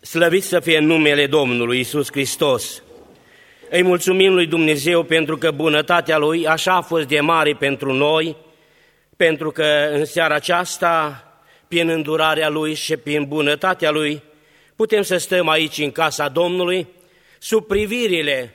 Slăvit să fie numele Domnului Iisus Hristos! Îi mulțumim lui Dumnezeu pentru că bunătatea Lui așa a fost de mare pentru noi, pentru că în seara aceasta, prin îndurarea Lui și prin bunătatea Lui, putem să stăm aici în casa Domnului, sub privirile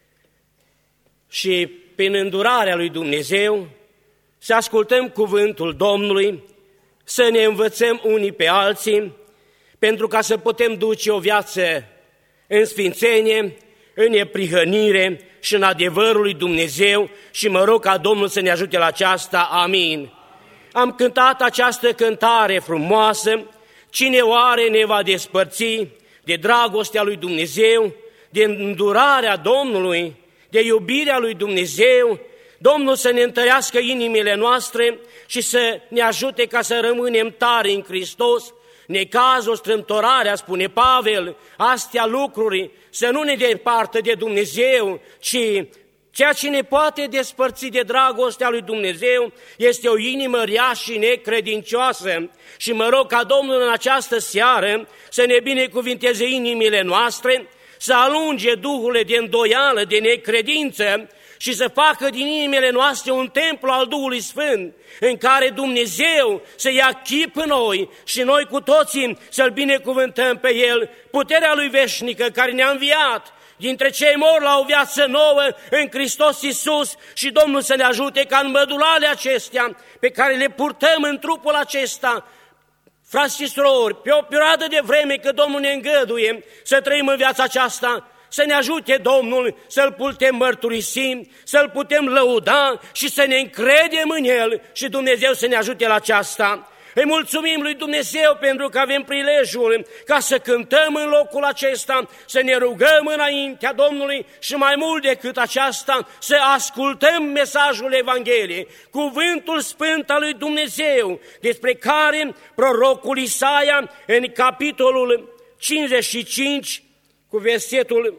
și prin îndurarea lui Dumnezeu, să ascultăm cuvântul Domnului, să ne învățăm unii pe alții, pentru ca să putem duce o viață în sfințenie, în neprihănire și în adevărul lui Dumnezeu și mă rog ca Domnul să ne ajute la aceasta. Amin. Am cântat această cântare frumoasă, cine oare ne va despărți de dragostea lui Dumnezeu, de îndurarea Domnului, de iubirea lui Dumnezeu, Domnul să ne întărească inimile noastre și să ne ajute ca să rămânem tari în Hristos, necazul, strâmtorarea, spune Pavel, astea lucruri să nu ne departă de Dumnezeu, ci ceea ce ne poate despărți de dragostea lui Dumnezeu este o inimă rea și necredincioasă. Și mă rog ca Domnul în această seară să ne binecuvinteze inimile noastre, să alunge duhurile de îndoială, de necredință și să facă din inimile noastre un templu al Duhului Sfânt, în care Dumnezeu să ia chip în noi și noi cu toții să-L binecuvântăm pe El, puterea Lui veșnică care ne-a înviat dintre cei morți la o viață nouă în Hristos Iisus și Domnul să ne ajute ca în mădulalele acestea pe care le purtăm în trupul acesta, frați și surori, pe o perioadă de vreme că Domnul ne îngăduie să trăim în viața aceasta, să ne ajute Domnul să-L putem mărturisi, să-L putem lăuda și să ne încredem în El și Dumnezeu să ne ajute la aceasta. Îi mulțumim lui Dumnezeu pentru că avem prilejul ca să cântăm în locul acesta, să ne rugăm înaintea Domnului și mai mult decât aceasta, să ascultăm mesajul Evangheliei, cuvântul sfânt al lui Dumnezeu, despre care prorocul Isaia în capitolul 55, cu versetul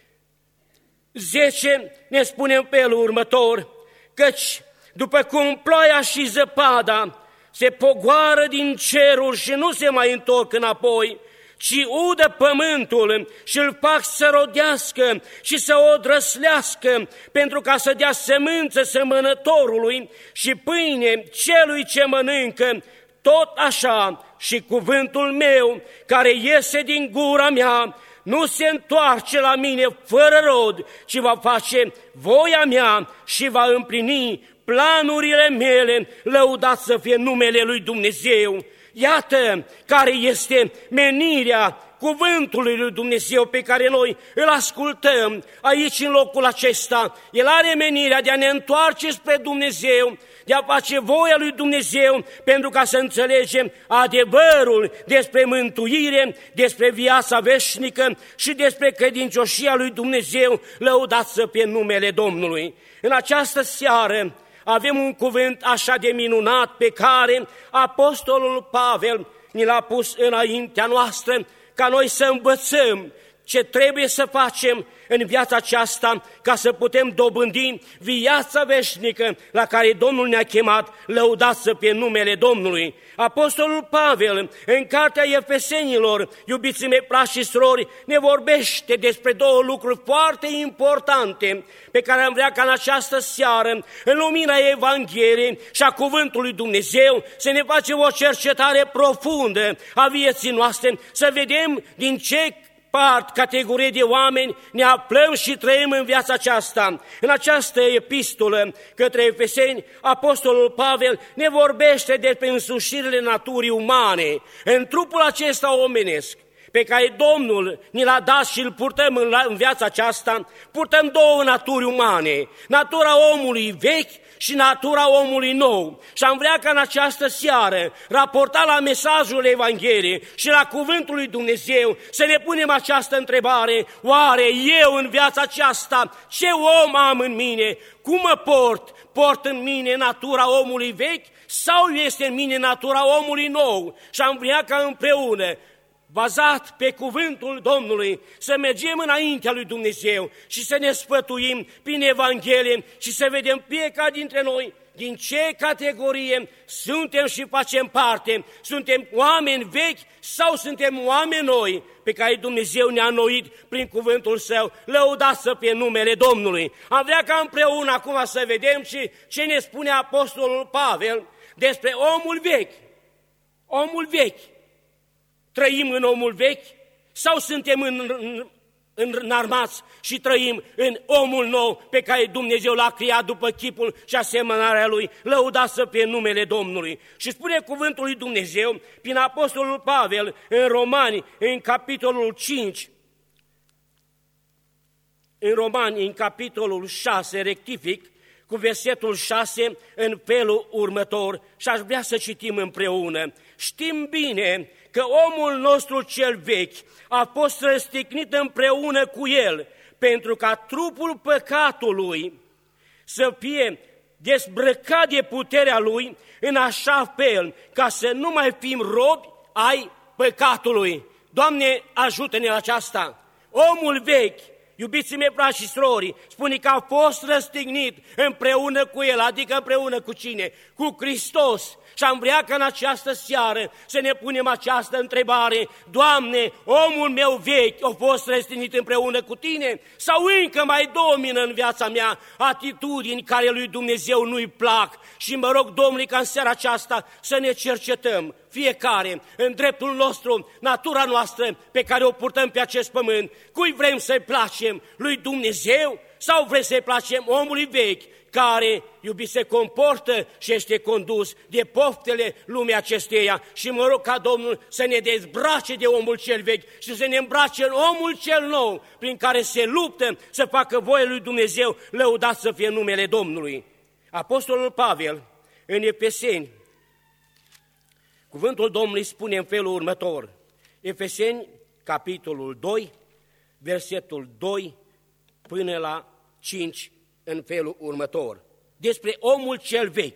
10, ne spune în felul următor, căci după cum ploaia și zăpada se pogoară din ceruri și nu se mai întorc înapoi, ci udă pământul și îl fac să rodească și să o drăslească, pentru ca să dea sămânță semănătorului și pâine celui ce mănâncă, tot așa și cuvântul meu care iese din gura mea nu se întoarce la mine fără rod, ci va face voia mea și va împlini planurile mele, lăudat să fie numele lui Dumnezeu. Iată care este menirea cuvântului lui Dumnezeu pe care noi îl ascultăm aici în locul acesta. El are menirea de a ne întoarce spre Dumnezeu, de a face voia lui Dumnezeu, pentru ca să înțelegem adevărul despre mântuire, despre viața veșnică și despre credincioșia lui Dumnezeu, lăudat să fie numele Domnului. În această seară avem un cuvânt așa de minunat pe care apostolul Pavel ni l-a pus înaintea noastră, ca noi să învățăm ce trebuie să facem în viața aceasta ca să putem dobândi viața veșnică la care Domnul ne-a chemat, lăudat să fie numele Domnului. Apostolul Pavel, în cartea Efesenilor, iubiții mei, frați și surori, ne vorbește despre două lucruri foarte importante pe care am vrea ca în această seară, în lumina Evangheliei și a cuvântului Dumnezeu, să ne facem o cercetare profundă a vieții noastre, să vedem din ce categorie de oameni ne aflăm și trăim în viața aceasta. În această epistolă către Efeseni, apostolul Pavel ne vorbește despre însușirile naturii umane în trupul acesta omenesc pe care Domnul ni l-a dat și îl purtăm în viața aceasta. Purtăm două naturi umane, natura omului vechi și natura omului nou. Și am vrea ca în această seară, raportat la mesajul Evangheliei și la cuvântul lui Dumnezeu, să ne punem această întrebare: oare eu în viața aceasta ce om am în mine? Cum mă port? Port în mine natura omului vechi sau este în mine natura omului nou? Și am vrea ca împreună, bazat pe cuvântul Domnului, să mergem înaintea lui Dumnezeu și să ne sfătuim prin Evanghelie și să vedem fiecare dintre noi din ce categorie suntem și facem parte. Suntem oameni vechi sau suntem oameni noi pe care Dumnezeu ne-a înnoit prin cuvântul Său? Lăudați să fie numele Domnului. Am vrea ca împreună acum să vedem și ce ne spune Apostolul Pavel despre omul vechi. Omul vechi. Trăim în omul vechi sau suntem înarmați și trăim în omul nou pe care Dumnezeu l-a creat după chipul și asemănarea Lui? Lăudați să fie numele Domnului. Și spune cuvântul lui Dumnezeu prin Apostolul Pavel în Romani, în capitolul 5, în Romani, în capitolul 6, rectific, cu versetul 6 în felul următor, și aș vrea să citim împreună. Știm bine că omul nostru cel vechi a fost răstignit împreună cu el, pentru ca trupul păcatului să fie dezbrăcat de puterea lui, în așa fel ca să nu mai fim robi ai păcatului. Doamne, ajută-ne la aceasta! Omul vechi, iubiții mei, frați și surori, spune că a fost răstignit împreună cu El, adică împreună cu cine? Cu Hristos. Și am vrea ca în această seară să ne punem această întrebare: Doamne, omul meu vechi a fost răstignit împreună cu Tine? Sau încă mai domină în viața mea atitudini care lui Dumnezeu nu-i plac? Și mă rog, Domnului, ca în seara aceasta să ne cercetăm fiecare în dreptul nostru, natura noastră pe care o purtăm pe acest pământ. Cui vrem să-i placem? Lui Dumnezeu sau vrem să-i placem omului vechi, care, iubiți, se comportă și este condus de poftele lumii acesteia? Și mă rog ca Domnul să ne dezbrace de omul cel vechi și să ne îmbrace în omul cel nou, prin care se luptă să facă voia lui Dumnezeu, lăudat să fie numele Domnului. Apostolul Pavel, în Efeseni, cuvântul Domnului spune în felul următor. Efeseni, capitolul 2, versetul 2 până la 5, în felul următor, despre omul cel vechi.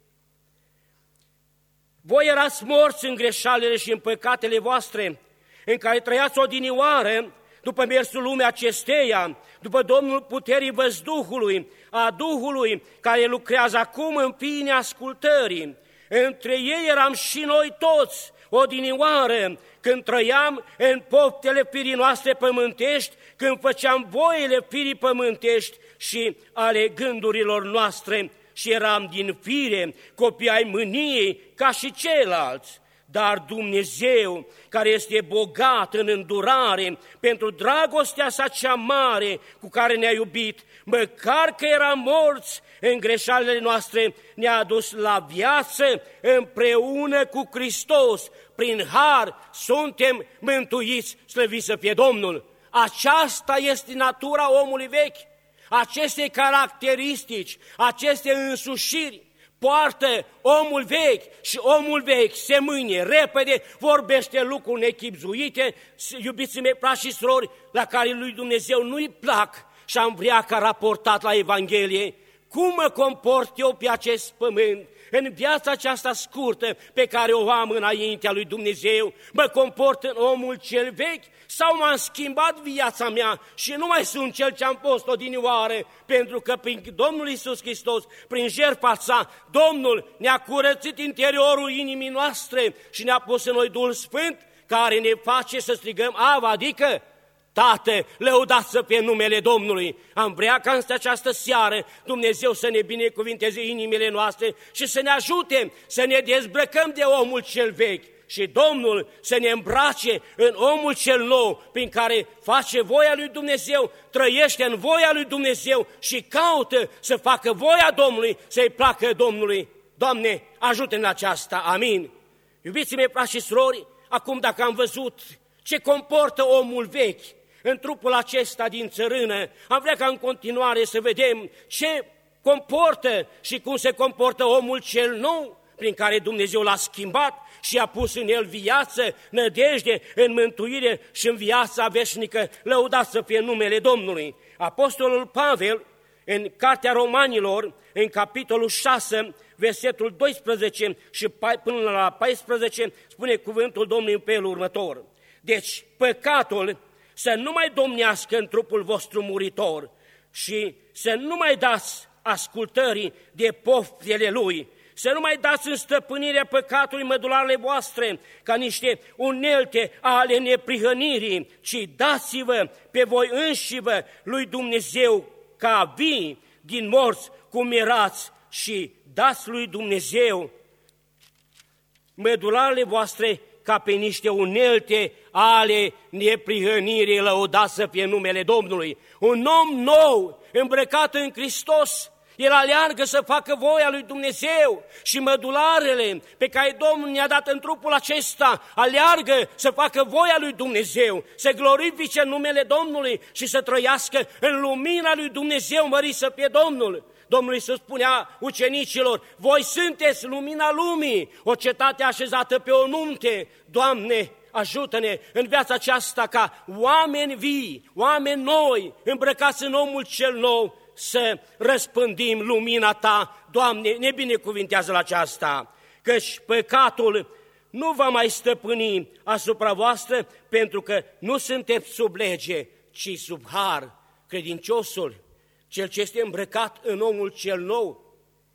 Voi erați morți în greșalele și în păcatele voastre, în care trăiați odinioară, după mersul lumii acesteia, după Domnul puterii văzduhului, a Duhului, care lucrează acum în fiii neascultării. Între ei eram și noi toți, odinioară, când trăiam în poftele firii noastre pământești, când făceam voile firii pământești și ale gândurilor noastre, și eram din fire copii ai mâniei ca și ceilalți. Dar Dumnezeu, care este bogat în îndurare pentru dragostea sa cea mare cu care ne-a iubit, măcar că eram morți în greșalile noastre, ne-a adus la viață împreună cu Hristos. Prin har suntem mântuiți, slăviți să fie Domnul. Aceasta este natura omului vechi, aceste caracteristici, aceste însușiri poartă omul vechi, și omul vechi se mânie repede, vorbește lucruri nechibzuite, iubiții mei, frați și surori, la care lui Dumnezeu nu-i plac. Și am vrea ca raportat la Evanghelie, cum mă comport eu pe acest pământ, în viața aceasta scurtă pe care o am înaintea lui Dumnezeu? Mă comport în omul cel vechi sau m-am schimbat viața mea și nu mai sunt cel ce-am fost odinioară, pentru că prin Domnul Iisus Hristos, prin jertfa sa, Domnul ne-a curățit interiorul inimii noastre și ne-a pus în noi Duhul Sfânt, care ne face să strigăm Ava, adică Tată, lăudați să fie numele Domnului. Am vrea ca în această seară Dumnezeu să ne binecuvinteze inimile noastre și să ne ajute să ne dezbrăcăm de omul cel vechi și Domnul să ne îmbrace în omul cel nou, prin care face voia lui Dumnezeu, trăiește în voia lui Dumnezeu și caută să facă voia Domnului, să-i placă Domnului. Doamne, ajută-ne la aceasta, amin. Iubiții mei, frați și surori, acum dacă am văzut ce comportă omul vechi în trupul acesta din țărână, am vrea ca în continuare să vedem ce comportă și cum se comportă omul cel nou, prin care Dumnezeu l-a schimbat și a pus în el viață, nădejde, în mântuire și în viața veșnică, lăudat să fie numele Domnului. Apostolul Pavel, în Cartea Romanilor, în capitolul 6, versetul 12 și până la 14, spune cuvântul Domnului în felul următor. Deci, păcatul să nu mai domnească în trupul vostru muritor și să nu mai dați ascultării de poftele lui. Să nu mai dați în stăpânirea păcatului mădularele voastre ca niște unelte ale neprihănirii, ci dați-vă pe voi înșivă lui Dumnezeu ca vii din morți cum erați și dați lui Dumnezeu mădularele voastre ca pe niște unelte ale neprihănirii, lăudați să fie numele Domnului. Un om nou, îmbrăcat în Hristos, el aleargă să facă voia lui Dumnezeu și mădularele pe care Domnul ne-a dat în trupul acesta aleargă să facă voia lui Dumnezeu, să glorifice numele Domnului și să trăiască în lumina lui Dumnezeu, mărit să fie Domnul. Domnul Iisus spunea ucenicilor, voi sunteți lumina lumii, o cetate așezată pe o munte. Doamne, ajută-ne în viața aceasta ca oameni vii, oameni noi, îmbrăcați în omul cel nou, să răspândim lumina Ta. Doamne, ne binecuvintează la aceasta, căci păcatul nu va mai stăpâni asupra voastră, pentru că nu sunteți sub lege, ci sub har. Credinciosul, cel ce este îmbrăcat în omul cel nou,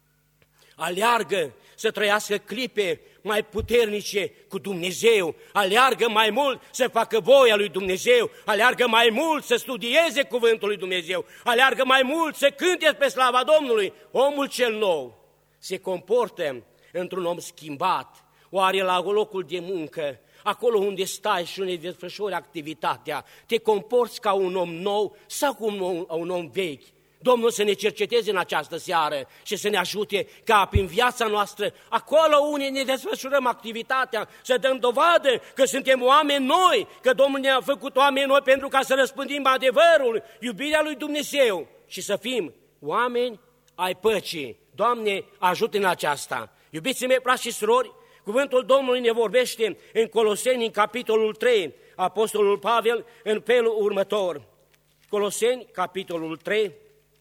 aleargă să trăiască clipe mai puternice cu Dumnezeu, aleargă mai mult să facă voia lui Dumnezeu, aleargă mai mult să studieze cuvântul lui Dumnezeu, aleargă mai mult să cânte pe slava Domnului. Omul cel nou se comportă într-un om schimbat, oare la locul de muncă, acolo unde stai și unde desfășori activitatea, te comporți ca un om nou sau ca un om vechi? Domnul să ne cerceteze în această seară și să ne ajute ca prin viața noastră, acolo unde ne desfășurăm activitatea, să dăm dovadă că suntem oameni noi, că Domnul ne-a făcut oameni noi pentru ca să răspândim adevărul, iubirea lui Dumnezeu și să fim oameni ai păcii. Doamne, ajută-ne în aceasta. Iubiții mei, frați și surori, cuvântul Domnului ne vorbește în Coloseni, în capitolul 3, Apostolul Pavel, în felul următor. Coloseni, capitolul 3,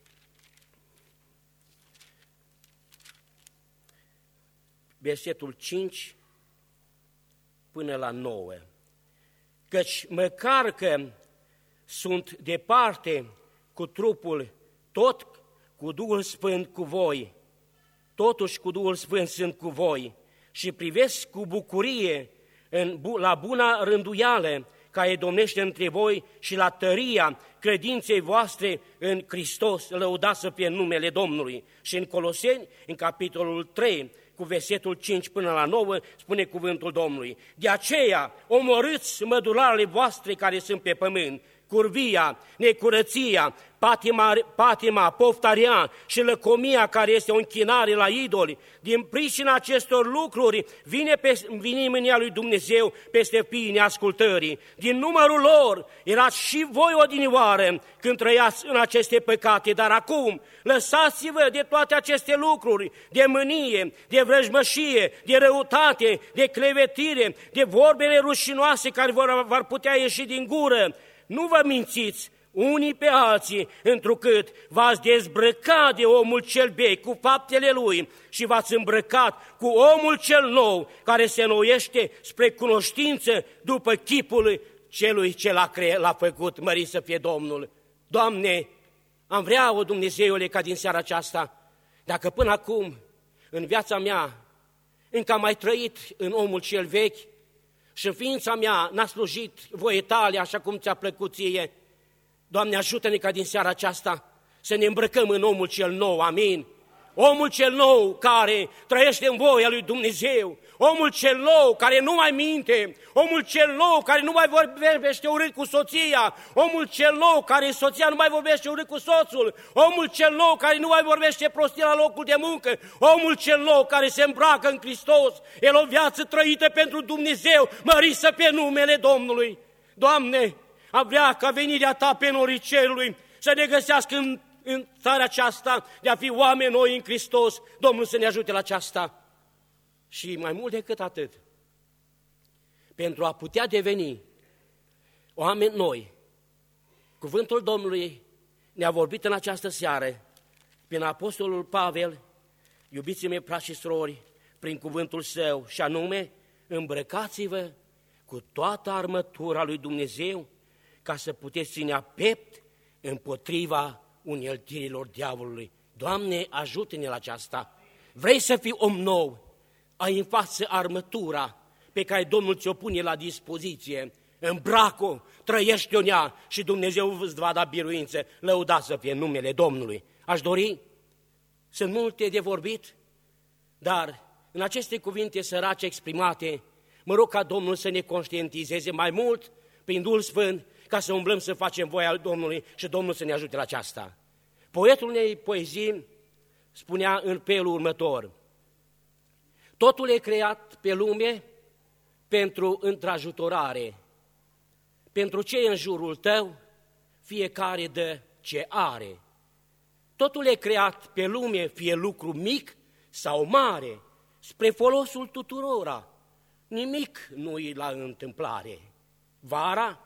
versetul 5 până la 9. Căci măcar că sunt departe cu trupul, tot cu Duhul Sfânt cu voi, totuși cu Duhul Sfânt sunt cu voi și privesc cu bucurie la buna rânduială care domnește între voi și la tăria credinței voastre în Hristos, lăudați să fie numele Domnului. Și în Coloseni, în capitolul 3, cu versetul 5 până la 9, spune cuvântul Domnului. De aceea, omorâți mădularele voastre care sunt pe pământ, curvia, necurăția, patima, poftarea și lăcomia care este o închinare la idoli. Din pricina acestor lucruri vine mânia lui Dumnezeu peste fiii neascultării. Din numărul lor erați și voi odinioară când trăiați în aceste păcate, dar acum lăsați-vă de toate aceste lucruri, de mânie, de vrăjmășie, de răutate, de clevetire, de vorbele rușinoase care vor putea ieși din gură. Nu vă mințiți unii pe alții, întrucât v-ați dezbrăcat de omul cel vechi cu faptele lui și v-ați îmbrăcat cu omul cel nou, care se înnoiește spre cunoștință după chipul celui ce l-a făcut, mărit să fie Domnul. Doamne, am vrea, o Dumnezeule, ca din seara aceasta, dacă până acum, în viața mea, încă am mai trăit în omul cel vechi, și în ființa mea n-a slujit voie Tale așa cum ți-a plăcut ție, Doamne, ajută-ne ca din seara aceasta să ne îmbrăcăm în omul cel nou, amin? Omul cel nou care trăiește în voia lui Dumnezeu, omul cel nou care nu mai minte, omul cel nou care nu mai vorbește urât cu soția, omul cel nou care soția nu mai vorbește urât cu soțul, omul cel nou care nu mai vorbește prostie la locul de muncă, omul cel nou care se îmbracă în Hristos, el o viață trăită pentru Dumnezeu, mărit să fie numele Domnului. Doamne, am vrea ca venirea Ta pe norii cerului să ne găsească în țara aceasta de a fi oameni noi în Hristos. Domnul să ne ajute la aceasta. Și mai mult decât atât, pentru a putea deveni oameni noi, cuvântul Domnului ne-a vorbit în această seară prin Apostolul Pavel, iubiții mei, frați și surori, prin cuvântul său, și anume, îmbrăcați-vă cu toată armătura lui Dumnezeu ca să puteți ține pept împotriva uneltirilor diavolului. Doamne, ajută-ne la aceasta. Vrei să fii om nou? Ai în față armătura pe care Domnul ți-o pune la dispoziție. Îmbracă-o, trăiește-o în ea și Dumnezeu îți va da biruință. Lăudat să fie numele Domnului. Aș dori, sunt multe de vorbit, dar în aceste cuvinte sărace exprimate, mă rog ca Domnul să ne conștientizeze mai mult prin Duhul Sfânt, ca să umblăm să facem voia Domnului și Domnul să ne ajute la aceasta. Poetul unei poezii spunea în felul următor: totul e creat pe lume pentru întrajutorare. Pentru ce e în jurul tău, fiecare dă ce are. Totul e creat pe lume, fie lucru mic sau mare, spre folosul tuturora. Nimic nu-i la întâmplare. Vara,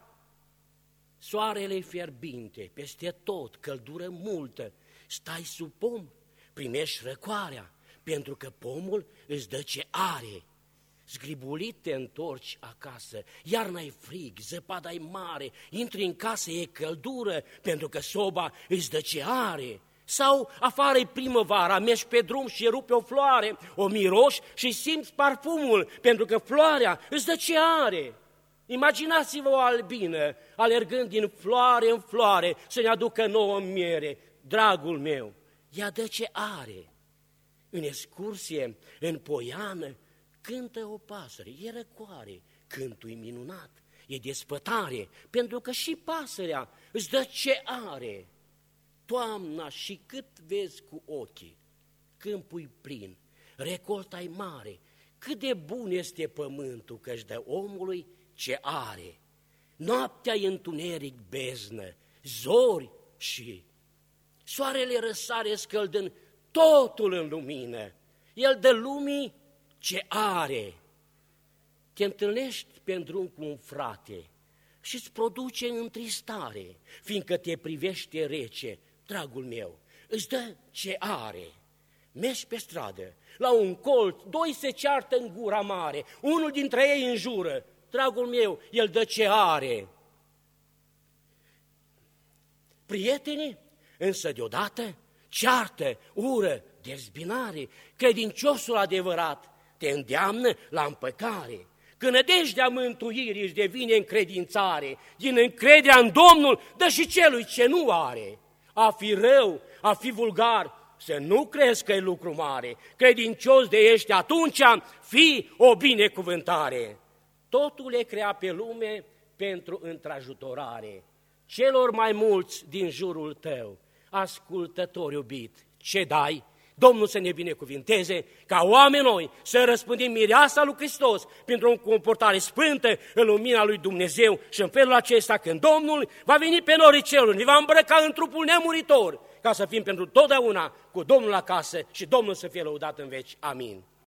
soarele fierbinte, peste tot, căldură multă, stai sub pom, primești răcoarea, pentru că pomul îți dă ce are. Zgribulit te întorci acasă, iarna-i frig, zăpada-i mare, intri în casă, e căldură, pentru că soba îți dă ce are. Sau afară-i primăvara, mergi pe drum și rupe o floare, o miroși și simți parfumul, pentru că floarea îți dă ce are. Imaginați-vă o albină alergând din floare în floare să ne aducă nouă miere. Dragul meu, ea dă ce are. În excursie, în poiană, cântă o pasăre, e răcoare, cântul e minunat, e despătare, pentru că și pasărea îți dă ce are. Toamna și cât vezi cu ochii, câmpul plin, recolta-i mare, cât de bun este pământul că își dă omului ce are. Noaptea-i întuneric beznă, zori și soarele răsare scăldând totul în lumină. El dă lumii ce are. Te întâlnești pe drum cu un frate și îți produce întristare, fiindcă te privește rece. Dragul meu, îți dă ce are. Mergi pe stradă, la un colț, doi se ceartă în gura mare, unul dintre ei înjură. Dragul meu, el dă ce are. Prietenii, însă deodată, ceartă, ură, dezbinare. Credinciosul adevărat te îndeamnă la împăcare. Când nădejdea mântuirii își devine încredințare, din încrederea în Domnul dă și celui ce nu are. A fi rău, a fi vulgar, să nu crezi că e lucru mare. Credincios de ești atunci, fii o binecuvântare. Totul e creat pe lume pentru întrajutorare. Celor mai mulți din jurul tău, ascultători iubit, ce dai? Domnul să ne binecuvinteze, ca oameni noi să răspândim mireasa lui Hristos pentru o comportare sfântă în lumina lui Dumnezeu și în felul acesta când Domnul va veni pe norii cerului, ne va îmbrăca în trupul nemuritor, ca să fim pentru totdeauna cu Domnul acasă și Domnul să fie lăudat în veci. Amin.